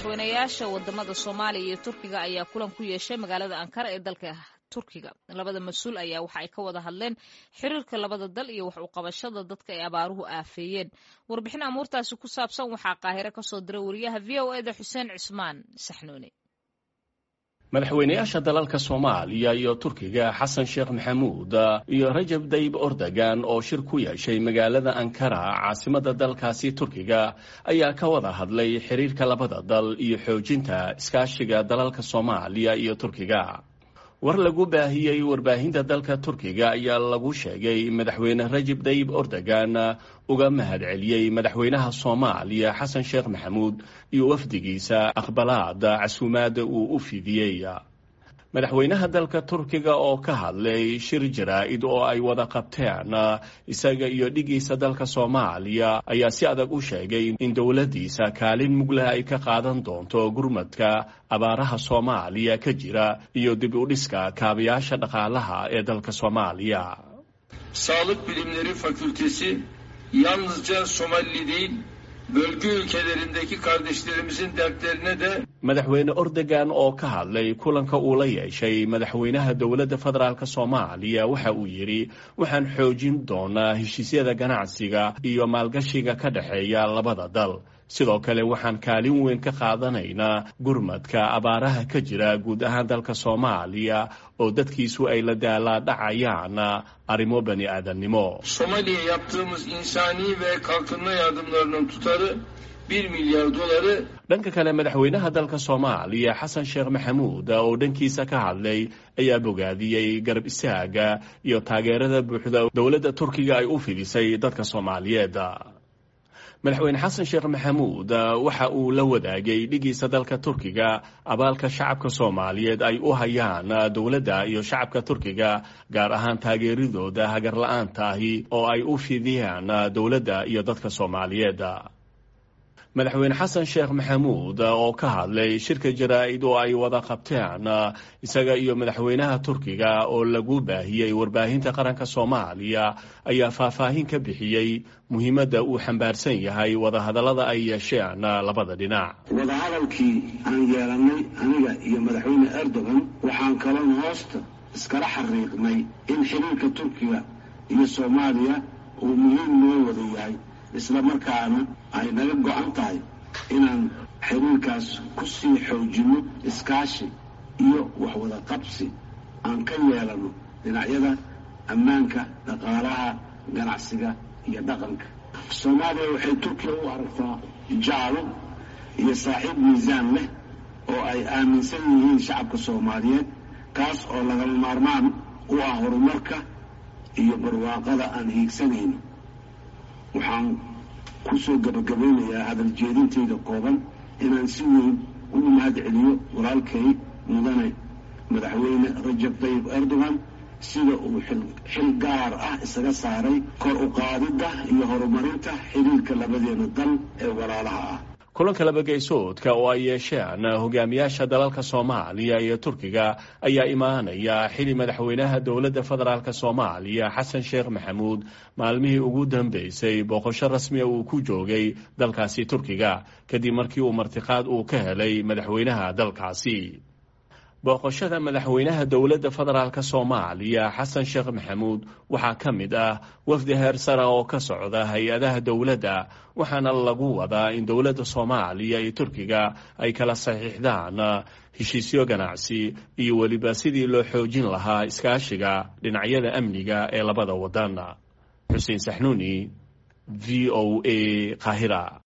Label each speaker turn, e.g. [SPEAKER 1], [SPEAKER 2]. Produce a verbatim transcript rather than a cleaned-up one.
[SPEAKER 1] madaxweynayaasha wadamada Soomaaliya iyo Turkiga ayaa kulan ku yeeshay magaalada Ankara ee dalka Turkiga. Labada mas'uul ayaa waxa ay ka wada hadleen xiriirka labada dal iyo wax u qabashada dadka ay abaaruhu aafeeyeen. Warbixin amuurtaasi ku saabsan waxaa Qaahire ka soo diray wariyaha V O A da Xuseen Cismaan Saxnuuni.
[SPEAKER 2] madaxweynayaasha dalalka Soomaaliya iyo Turkiga Xasan Sheekh Maxamuud iyo Rajab Tayyip Erdogan oo shir ku yeeshay magaalada Ankara caasimada dalkaasi Turkiga ayaa ka wada hadlay xiriirka labada dal iyo xoojinta iskaashiga dalalka Soomaaliya iyo Turkiga. war lagu baahiyay warbaahinta dalka Turkiga ayaa lagu sheegay madaxweyne Rajab Tayyip Erdogan uga mahadceliyay madaxweynaha Soomaaliya Xasan Sheekh Maxamuud iyo wafdigiisa aqbalaada casuumaada uu u fidiyay. madaxweynaha dalka Turkiga oo ka hadlay shir jaraa'id oo ay wada qabteen isaga iyo dhigiisa dalka Soomaaliya ayaa si adag u sheegay in dowladiisa kaalin mugla ay ka qaadan doonto gurmadka abaaraha Soomaaliya ka jira iyo dib u dhiska kaabayaasha dhaqaalaha ee dalka Soomaaliya.
[SPEAKER 3] Sağlık Bilimleri Fakültesi yalnızca Somali değil, bölge ülkelerindeki kardeşlerimizin dertlerine de
[SPEAKER 2] madaxweyne Erdogan oo ka hadlay kulanka uu la yeeshay madaxweynaha dowladda federaalka Soomaaliya waxa uu yiri waxaan xoojin doonaa heshiisyada ganacsiga iyo maalgashiga ka dhaxeeya labada dal. sidoo kale waxaan kaalin weyn ka qaadanaynaa gurmadka abaaraha ka jira guud ahaan dalka Soomaaliya oo dadkiisu ay la daalaa dhacayaan arrimo bani aadamnimo.
[SPEAKER 3] Somali'ye yaptığımız insani ve kalkınma yardımlarının tutarı bir milyar doları.
[SPEAKER 2] dhanka kale madaxweynaha dalka Soomaaliya Xasan Sheekh Maxamuud oo dhankiisa ka hadlay ayaa bogaadiyay garab istaaga iyo taageerada buuxda dowladda Turkiga ay u fidisay dadka Soomaaliyeed. madaxweyne Xasan Sheekh Maxamuud waxa uu la wadaagay dhigiisa dalka Turkiga abaalka shacabka Soomaaliyeed ay u hayaan dowladda iyo shacabka Turkiga gaar ahaan taageeridooda hagar la'aanta ahi oo ay u fidiyaan dowladda iyo dadka Soomaaliyeed. madaxweyne Xasan Sheekh Maxamuud oo ka hadlay shirka jaraa'id oo ay wada qabteen isaga iyo madaxweynaha Turkiga oo lagu baahiyay warbaahinta qaranka Soomaaliya ayaa faahfaahin ka bixiyay muhiimadda uu xambaarsan yahay wada hadallada ay yeesheen labada dhinac.
[SPEAKER 4] wada hadalkii aan yeelanay aniga iyo madaxweyne Erdogan waxaan kaloo hoosta iskala xariiqnay in xiriirka Turkiga iyo Soomaaliya uu muhiim noo wada yahay isla markaana ay naga go'an tahay inaan xiriirkaas ku sii xoojino iskaashi iyo wax wada qabsi aan ka yeelano dhinacyada ammaanka, dhaqaalaha, ganacsiga iyo dhaqanka. Soomaaliya waxay Turkiga u aragtaa jaalo iyo saaxiib miisaan leh oo ay aaminsan yihiin shacabka Soomaaliyeed kaas oo lagama maarmaan u ah horumarka iyo barwaaqada aan hiigsanayno. waxaan ku soo gabagabeynayaa hadal jeedintayda kooban inaan si weyn ugu mahadceliyo walaalkay mudane madaxweyne Rajab Tayyip Erdogan sida uu xil gaar ah isaga saaray kor u qaadidda iyo horumarinta xiriirka labadeena dal ee walaalaha ah.
[SPEAKER 2] kulanka laba geysoodka oo ay yeesheen hogaamiyaasha dalalka Soomaaliya iyo Turkiga ayaa imaanaya xili madaxweynaha dowladda federaalka Soomaaliya Xasan Sheekh Maxamuud maalmihii ugu dambeysay booqasho rasmi ah uu ku joogay dalkaasi Turkiga kadib markii uu martiqaad uu ka helay madaxweynaha dalkaasi. booqashada madaxweynaha dowladda federaalka Soomaaliya Xasan Sheekh Maxamuud waxaa ka mid ah wafdi heer sare oo ka socda hay-adaha dowladda waxaana lagu wadaa in dowladda Soomaaliya iyo Turkiga ay kala saxiixdaan heshiisyo ganacsi iyo weliba sidii loo xoojin lahaa iskaashiga dhinacyada amniga ee labada wadan. Xuseen Saxnuuni, V O A, Qaahira.